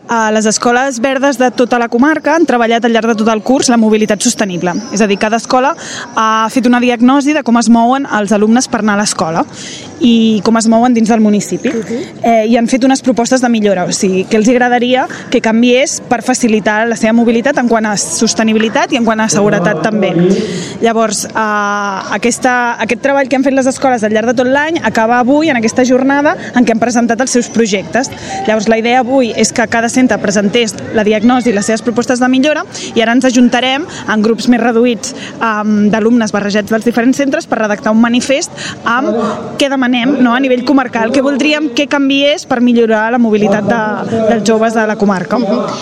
Les escoles verdes de tota la comarca han treballat al llarg de tot el curs la mobilitat sostenible. És a dir, cada escola ha fet una diagnosi de com es mouen els alumnes per anar a l'escola i com es mouen dins del municipi. I han fet unes propostes de millora, o sigui, que els agradaria que canviés per facilitar la seva mobilitat en quant a sostenibilitat i en quant a seguretat també. Llavors, aquest treball que han fet les escoles al llarg de tot l'any acaba avui en aquesta jornada en què han presentat els seus projectes. Llavors, la idea avui és que cada centre presentés la diagnosi i les seves propostes de millora i ara ens ajuntarem en grups més reduïts d'alumnes barrejats dels diferents centres per redactar un manifest amb què demanem a nivell comarcal, què voldríem que canviés per millorar la mobilitat dels joves de la comarca.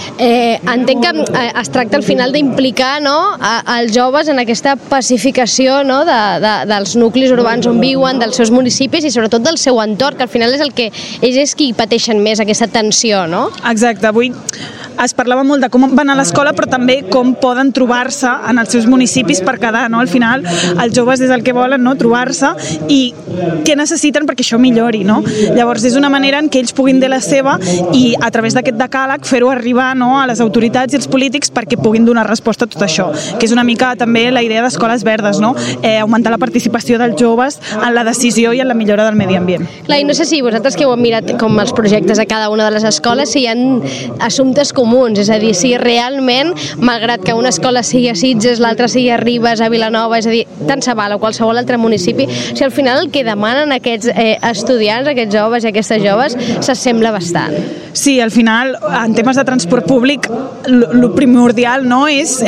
Entenc que es tracta al final d'implicar els joves en aquesta pacificació dels nuclis urbans on viuen, dels seus municipis i sobretot del seu entorn, que al final és el que ells és qui pateixen més aquesta tensió, no? Exacte, avui es parlava molt de com van a l'escola però també com poden trobar-se en els seus municipis per quedar, no? Al final els joves és el que volen, no? Trobar-se i què necessiten perquè això millori, no? Llavors és una manera en què ells puguin dir la seva i a través d'aquest decàleg fer-ho arribar, no? A les autoritats i els polítics perquè puguin donar resposta a tot això, que és una mica també la idea d'escoles verdes, no? Augmentar la participació dels joves en la decisió i en la millora del medi ambient. Clar, i no sé si vosaltres que heu mirat com els projectes a cada una de les escoles, si hi ha assumptes comuns, és a dir, si realment, malgrat que una escola sigui a Sitges, l'altra sigui a Ribes, a Vilanova, és a dir, tant se val o qualsevol altre municipi, si al final el que demanen aquests estudiants, aquests joves i aquestes joves, s'assembla bastant. Sí, al final, en temes de transport públic, el primordial és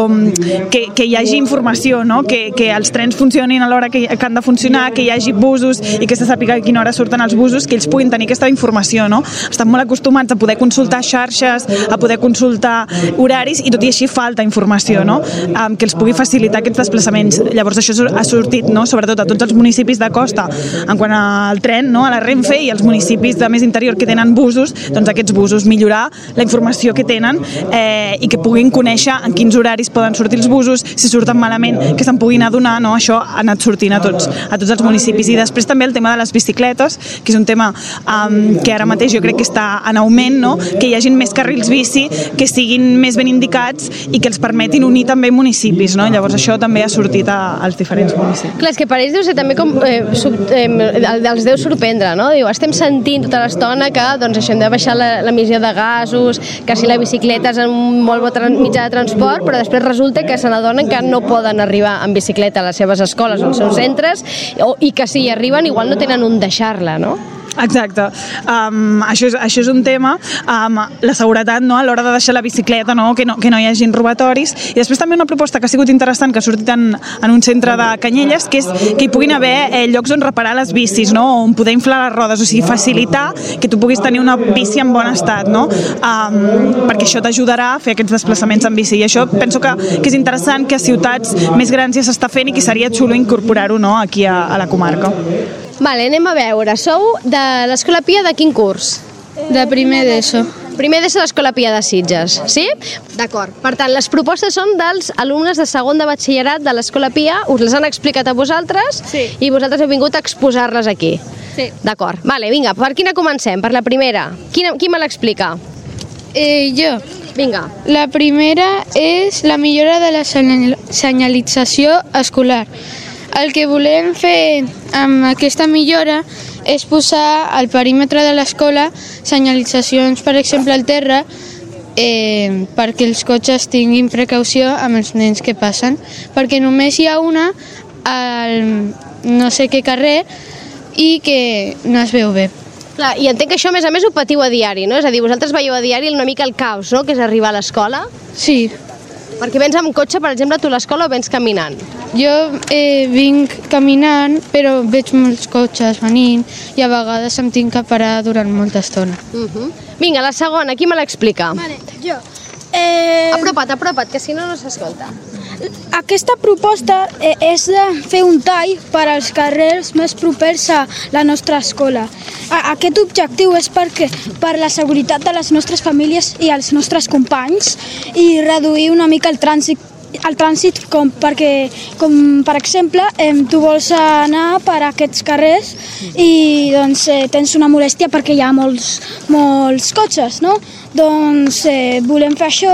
que hi hagi informació, que els trens funcionin a l'hora que han de funcionar, que hi hagi busos i que se sàpiga a quina hora surten els busos, que ells puguin tenir aquesta informació, no? Estan molt acostumats a poder consultar xarxes, a poder consultar horaris i tot i així falta informació, no? Que els pugui facilitar aquests desplaçaments. Llavors això ha sortit, sobretot a tots els municipis de costa en quant al tren, a la Renfe i els municipis de més interior que tenen busos, doncs aquests busos, millorar la informació que tenen i que puguin conèixer en quins horaris poden sortir els busos, si surten malament, que se'n puguin adonar, això ha anat sortint a tots els municipis. I després també el tema de les bicicletes, que és un tema que ara mateix jo crec que està en augment, que hi hagin més carrils bici, que siguin més ben indicats i que els permetin unir també municipis, Llavors això també ha sortit als diferents municipis. Clar, és que per ells deu ser també com els deu sorprendre, no? Diu, estem sentint tota l'estona que això hem de baixar l'emissió de gasos, que si la bicicleta és un molt bon mitjà de transport, però després resulta que se n'adonen que no poden arribar en bicicleta a les seves escoles o als seus centres i que si hi arriben igual no tenen on deixar-la, no? Exacte. Això és un tema, la seguretat a l'hora de deixar la bicicleta, que no hi hagin robatoris. I després també una proposta que ha sigut interessant, que ha sortit en un centre de Canyelles, que és que hi puguin haver llocs on reparar les bicis, on poder inflar les rodes, o sigui, facilitar que tu puguis tenir una bici en bon estat, perquè això t'ajudarà a fer aquests desplaçaments en bici. I això penso que és interessant, que a ciutats més grans ja s'està fent i que seria xulo incorporar-ho aquí a la comarca. Vale, anem a veure. Sou de l'Escola Pia de quin curs? De primer d'ESO. Primer d'ESO de l'Escola Pia de Sitges, sí? D'acord. Per tant, les propostes són dels alumnes de segon de batxillerat de l'Escola Pia, us les han explicat a vosaltres i vosaltres heu vingut a exposar-les aquí. Sí. D'acord. Vale, vinga, per quina comencem? Per la primera. Qui me l'explica? Jo. Vinga. La primera és la millora de la senyalització escolar. El que volem fer amb aquesta millora és posar al perímetre de l'escola senyalitzacions, per exemple, al terra, perquè els cotxes tinguin precaució amb els nens que passen, perquè només hi ha una al no sé què carrer i que no es veu bé. Clar, i entenc que això, a més, ho patiu a diari, no? És a dir, vosaltres veieu a diari una mica el caos, no?, que és arribar a l'escola. Sí. Perquè vens amb cotxe, per exemple, tu a l'escola o vens caminant? Jo vinc caminant, però veig molts cotxes venint i a vegades em tinc que parar durant molta estona. Vinga, la segona, qui me l'explica? Vale, jo. Apropa't, que si no, no s'escolta. Aquesta proposta és de fer un tall per als carrers més propers a la nostra escola. Aquest objectiu és per la seguretat de les nostres famílies i els nostres companys i reduir una mica el trànsit el trànsit, com per exemple tu vols anar per aquests carrers i doncs tens una molèstia perquè hi ha molts cotxes, no? Doncs volem fer això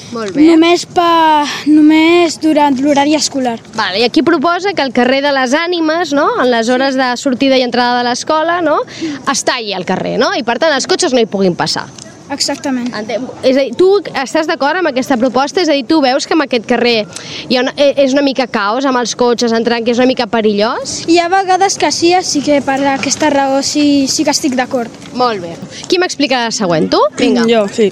només durant l'horari escolar. Vale, i aquí proposa que el carrer de les Ànimes, no?, en les hores de sortida i entrada de l'escola, no?, es talli el carrer, no?, i per tant els cotxes no hi puguin passar. Exactament. És a dir, tu estàs d'acord amb aquesta proposta? És a dir, tu veus que en aquest carrer és una mica caos amb els cotxes entrant, que és una mica perillós? Hi ha vegades que sí, així que per aquesta raó sí que estic d'acord. Molt bé. Qui m'explica la següent? Tu? Vinga. Jo, sí.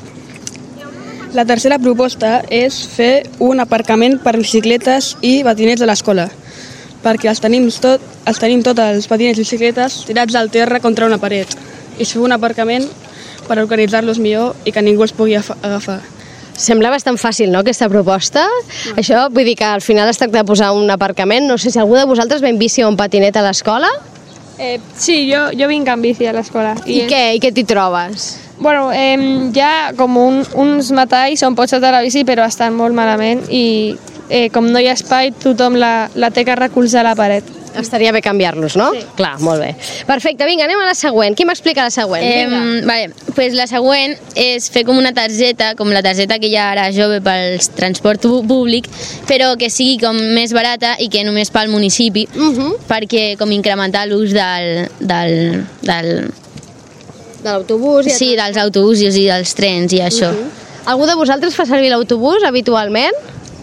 La tercera proposta és fer un aparcament per bicicletes i patinets a l'escola, perquè els tenim tots els patinets i bicicletes tirats al terra contra una paret. I fer un aparcament per organitzar-los millor i que ningú els pugui agafar. Sembla bastant fàcil, no?, aquesta proposta. Això, vull dir que al final es tracta de posar un aparcament. No sé si algú de vosaltres va en bici o en patinet a l'escola? Sí, jo vinc en bici a l'escola. I què t'hi trobes? Bueno, hi ha com uns metalls on pots saltar la bici, però estan molt malament i com no hi ha espai, tothom la té que recolzar a la paret. Estaria bé canviar-los, no? Sí. Clar, molt bé. Perfecte, vinga, anem a la següent. Qui m'explica la següent? Vale, pues la següent és fer com una targeta, com la targeta que hi ha ara jove pel transport públic, però que sigui com més barata i que només pel municipi, perquè com incrementar l'ús de l'autobús? Sí, dels autobusos i dels trens i això. Algú de vosaltres fa servir l'autobús habitualment?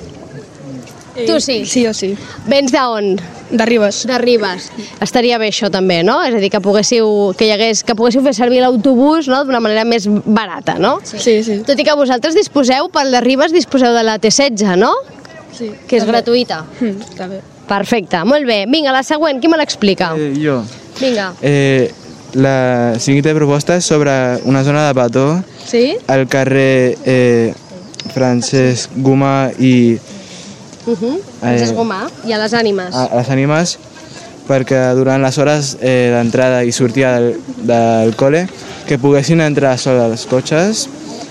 Tu sí? Sí, jo sí. Vens d'on? De Ribes. De Ribes. Estaria bé això també, no? És a dir, que poguéssiu fer servir l'autobús, no?, d'una manera més barata, no? Sí, sí. Tot i que vosaltres pel de Ribes disposeu de la T16, no? Sí. Que és gratuïta. També. Perfecte, molt bé. Vinga, la següent, qui me l'explica? Jo. Vinga. La siguiente proposta és sobre una zona de petó al carrer Francesc Gomà i Francesc Gomà i a les Ànimes. A les Ànimes, perquè durant les hores d'entrada i sortida del col·le que poguessin entrar sols els cotxes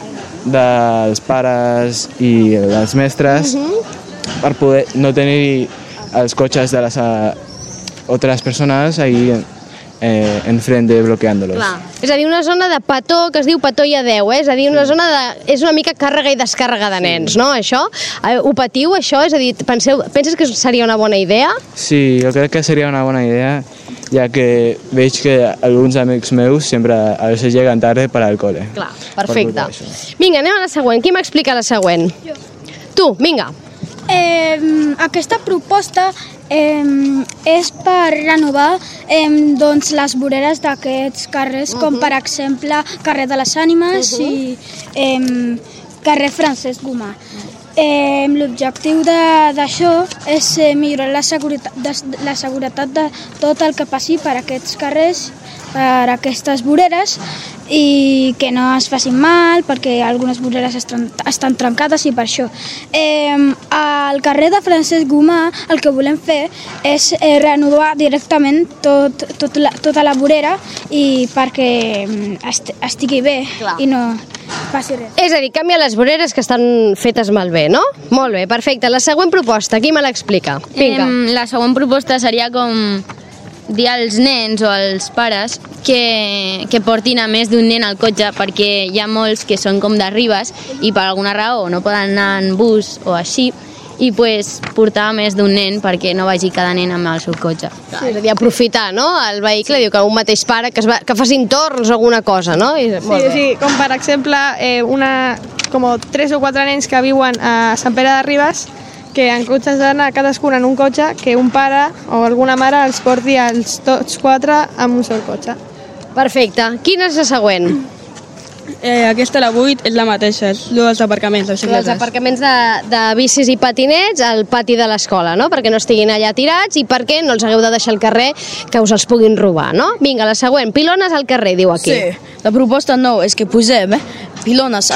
dels pares i dels mestres per poder no tenir els cotxes de les altres persones ahí enfrente bloqueándolos. Clar. És a dir, una zona de petó que es diu petó i a 10, és a dir, una zona és una mica càrrega i descàrrega de nens, no, això? Ho patiu, això? És a dir, penses que seria una bona idea? Sí, jo crec que seria una bona idea, ja que veig que alguns amics meus sempre a veces lleguen tarde per al col·le. Clar, perfecte. Vinga, anem a la següent. Qui m'explica la següent? Jo. Tu, vinga. Aquesta proposta és per renovar doncs, les voreres d'aquests carrers, com per exemple carrer de les Ànimes i carrer Francesc Gomà. L'objectiu d'això és millorar la seguretat de tot el que passi per aquests carrers, per aquestes voreres, i que no es facin mal, perquè algunes voreres estan trencades i per això. Al carrer de Francesc Gomà el que volem fer és renovar directament tota la vorera i perquè estigui bé i no passi res. És a dir, canvia les voreres que estan fetes malbé, no? Molt bé, perfecte. La següent proposta, qui me l'explica? Vinga. La següent proposta seria com dir als nens o als pares que portin a més d'un nen al cotxe, perquè hi ha molts que són com de Ribes i per alguna raó no poden anar en bus o així, i portar més d'un nen perquè no vagi cada nen amb el seu cotxe. Sí, és a dir, aprofitar, no?, el vehicle, diu que un mateix pare que facin torns o alguna cosa, no? Sí, com per exemple com 3 o 4 nens que viuen a Sant Pere de Ribes, que en cotxes d'anar cadascun en un cotxe, que un pare o alguna mare els porti tots 4 amb un sol cotxe. Perfecte. Quina és la següent? Aquesta, la 8, és la mateixa, és dels aparcaments de bicicletes. Els aparcaments de bicis i patinets al pati de l'escola, no?, perquè no estiguin allà tirats i perquè no els hagueu de deixar al carrer que us els puguin robar, no? Vinga, la següent. Pilones al carrer, diu aquí. Sí, la proposta no és que posem pilones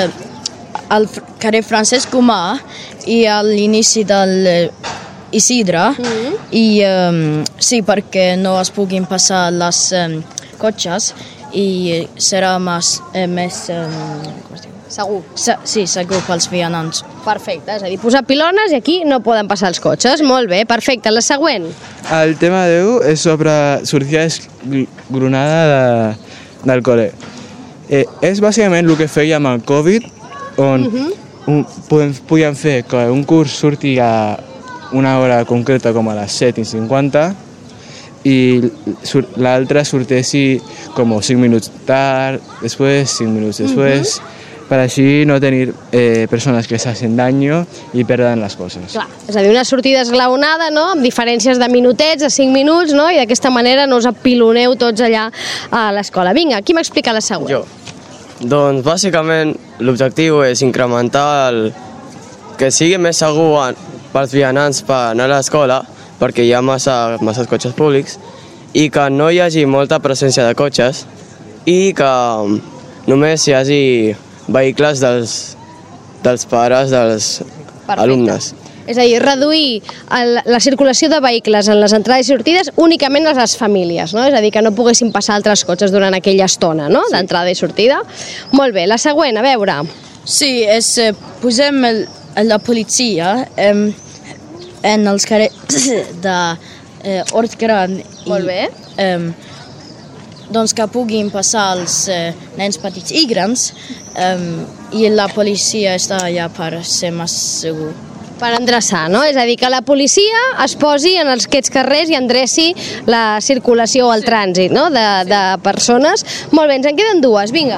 al carrer Francesc Gomà i a l'inici del Isidre i sí, perquè no es puguin passar les cotxes i serà més Segur. sí, segur pels vianants. Perfecte, és a dir, posar pilones i aquí no poden passar els cotxes. Molt bé, perfecte. La següent. El tema 10 és sobre sortida esgronada del col·le. És bàsicament el que fèiem amb el Covid, on podíem fer que un curs surti a una hora concreta com a les 7:50 i l'altre sortessi com 5 minuts tard, després 5 minuts després, per així no tenir persones que s'hacen daño i perden les coses. Clar, és a dir, una sortida esglaonada, no?, amb diferències de minutets, de 5 minuts, no?, i d'aquesta manera no us apiloneu tots allà a l'escola. Vinga, qui m'explica la següent? Jo. Doncs, bàsicament, l'objectiu és incrementar que sigui més segur pels vianants per anar a l'escola, perquè hi ha massa cotxes públics, i que no hi hagi molta presència de cotxes i que només hi hagi vehicles dels pares dels alumnes. És a dir, reduir la circulació de vehicles en les entrades i sortides únicament a les famílies, no? És a dir, que no poguessin passar altres cotxes durant aquella estona, no?, d'entrada i sortida. Molt bé, la següent, a veure. Sí, posem la policia en els carrers d'Hort Gran Molt bé. doncs que puguin passar els nens petits i grans i la policia està allà per ser més segur. Per endreçar, no? És a dir, que la policia es posi en aquests carrers i endreci la circulació o el trànsit, no?, de persones. Molt bé, ens en queden dues, vinga.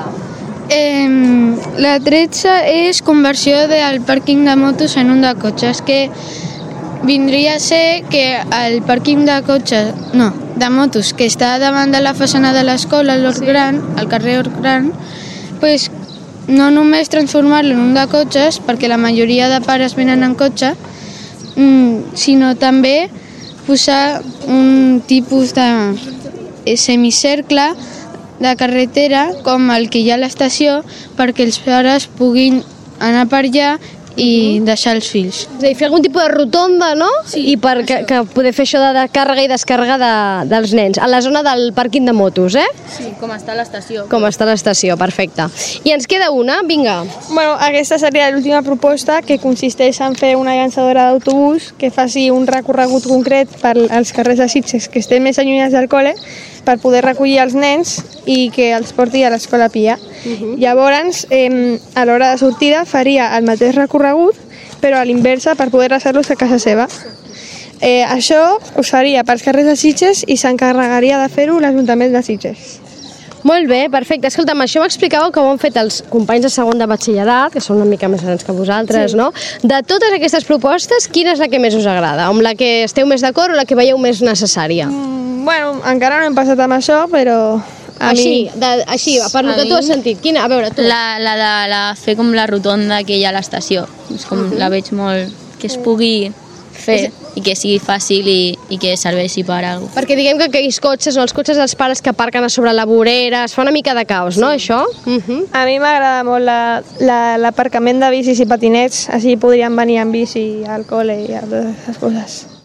La 13 és conversió del pàrquing de motos en un de cotxes, que vindria a ser que el pàrquing de motos que està davant de la façana de l'escola, al carrer Hort Gran, pues, no només transformar-lo en un de cotxes, perquè la majoria de pares venen en cotxe, sinó també posar un tipus de semicercle de carretera com el que hi ha a l'estació perquè els pares puguin anar per allà i deixar els fills. És a dir, fer algun tipus de rotonda, no? Sí. I per que poder fer això de càrrega i descàrrega dels nens. A la zona del pàrquing de motos, eh? Sí, com està l'estació. Com està l'estació, perfecte. I ens queda una, vinga. Bueno, aquesta seria l'última proposta, que consisteix en fer una llançadora d'autobús que faci un recorregut concret per als carrers de Sitges que estem més allunyats del col·le, per poder recollir els nens i que els porti a l'escola Pia. Llavors, a l'hora de sortida faria el mateix recorregut, però a l'inversa, per poder deixar-los a casa seva. Això ho faria pels carrers de Sitges i s'encarregaria de fer-ho l'Ajuntament de Sitges. Molt bé, perfecte. Escolta'm, això m'explicàveu com ho han fet els companys de segon de batxillerat, que són una mica més grans que vosaltres, no? De totes aquestes propostes, quina és la que més us agrada? Amb la que esteu més d'acord o la que veieu més necessària? Bueno, encara no hem passat amb això, però... Així, per el que tu has sentit. Quina? A veure, tu. La de fer com la rotonda que hi ha a l'estació. És com la veig molt... que es pugui fer i que sigui fàcil i que serveixi per a alguna cosa. Perquè diguem que aquells cotxes, els cotxes dels pares que aparquen a sobre la vorera, es fa una mica de caos, no, això? A mi m'agrada molt l'aparcament de bicis i patinets, així podrien venir en bici al col·le i a totes aquestes coses.